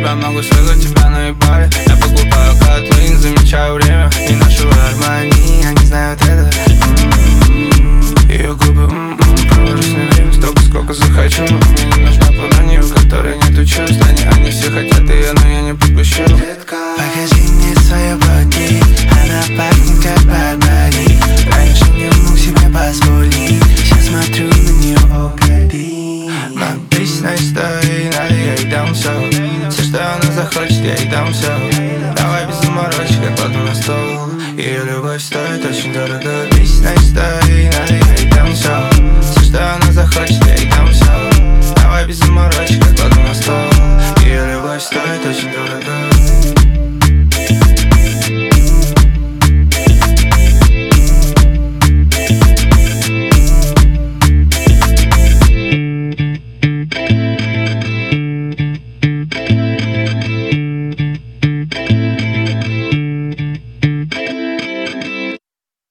тебя, могу сразу тебя наебали. Я покупаю котлы, не замечаю время и нашего Армани, я не знаю вот это. Ее губы, провожу с ней время столько, сколько захочу. Мне не нужна панани, у которой нету чувств. Они все хотят ее, но я не подпущу. Покажи мне свою боди, она пахнет как Барбари. Раньше не мог себе позволить, сейчас смотрю на нее, о, годи. Написано истории, надо, я ей дам все. Все, что она захочет, я ей дам все. Давай без заморочек, я кладу на стол. Ее любовь стоит очень дорого.